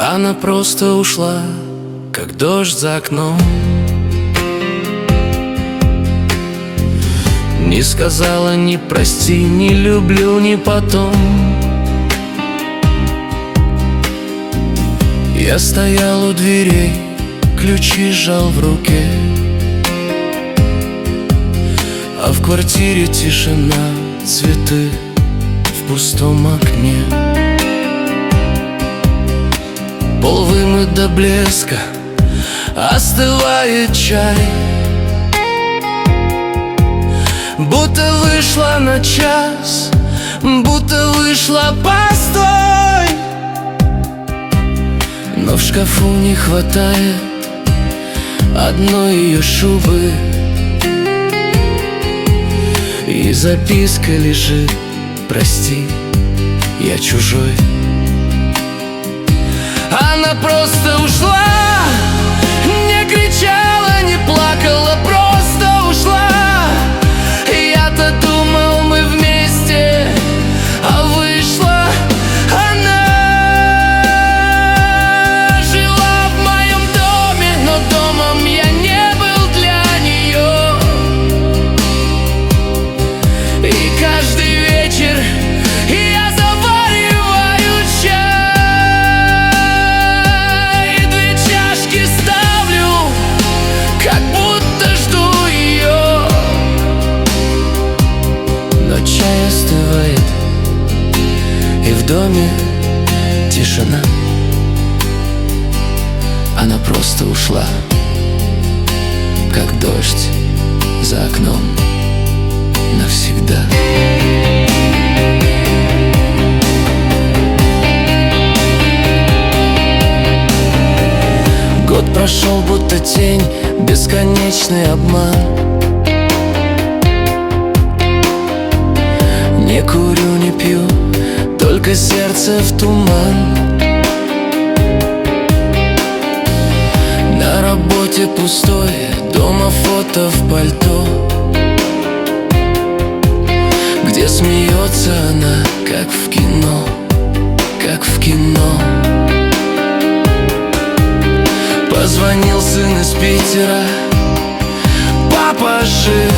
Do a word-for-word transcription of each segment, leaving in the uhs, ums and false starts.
Она просто ушла, как дождь за окном. Не сказала ни прости, ни люблю, ни потом. Я стоял у дверей, ключи сжал в руке, а в квартире тишина, цветы в пустом окне. Пол вымыт до блеска, остывает чай, будто вышла на час, будто вышла постой. Но в шкафу не хватает одной ее шубы, и записка лежит: прости, я чужой. Она просто ушла, не кричала, не плакала, просто ушла. Я-то думал, мы вместе, а вышла она. Жила в моем доме, но домом я не был для нее. И каждый вечер я завариваю чай, и две чашки ставлю, как будто жду ее. Но чай остывает, и в доме тишина. Она просто ушла, как дождь за окном, навсегда. Год прошел, будто тень, бесконечный обман. Не курю, не пью, только сердце в туман. На работе пустое, дома фото в пальто, где смеется она, как в кино, как в кино. Позвонил сын из Питера: папа жив.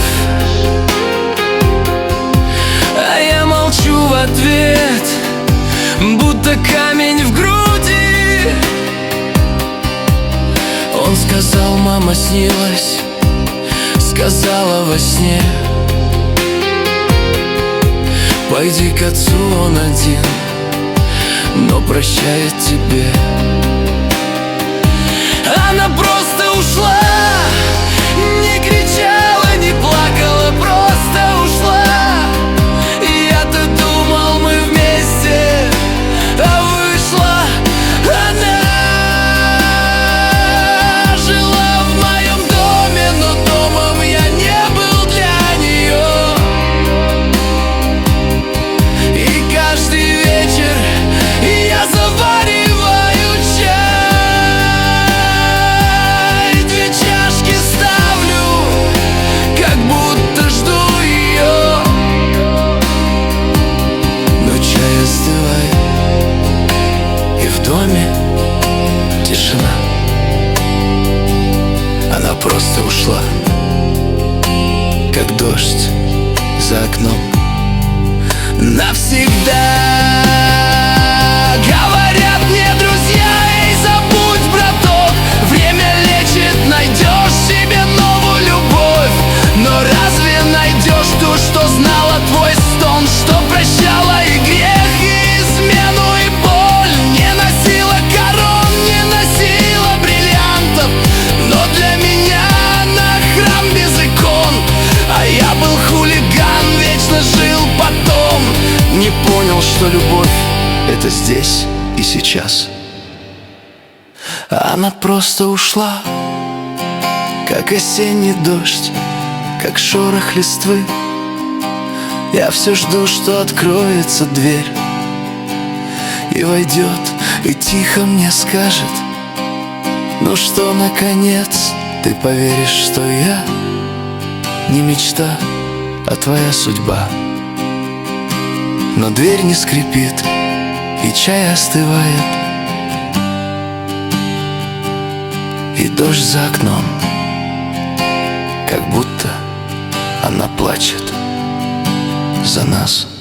А я молчу в ответ, будто камень в груди. Он сказал: мама снилась, сказала во сне. Пойди к отцу, он один, но прощает тебе. Она просто ушла, не кричала, не плакала, просто ушла. Я-то думал, мы вместе, а вышла она. Жила в моем доме, но домом я не был для нее. И каждый вечер я завариваю чай, две чашки ставлю, как будто жду ее. Но чай остывает, и в доме тишина. Она просто ушла, как дождь за окном, навсегда. Говорят мне друзья: эй, забудь, браток, время лечит, найдешь себе новую любовь. Но разве найдешь ту, что знала твой стон, что прощала и грех, и измену, и боль? Не носила корон, не носила бриллиантов, но для меня она храм без икон. А я был хулиган, вечно жил потом. Не понял, что любовь — это здесь и сейчас. Она просто ушла, как осенний дождь, как шорох листвы. Я все жду, что откроется дверь, и войдет, и тихо мне скажет: ну что, наконец, ты поверишь, что я не мечта, а твоя судьба. Но дверь не скрипит, и чай остывает, И дождь за окном, как будто она плачет за нас.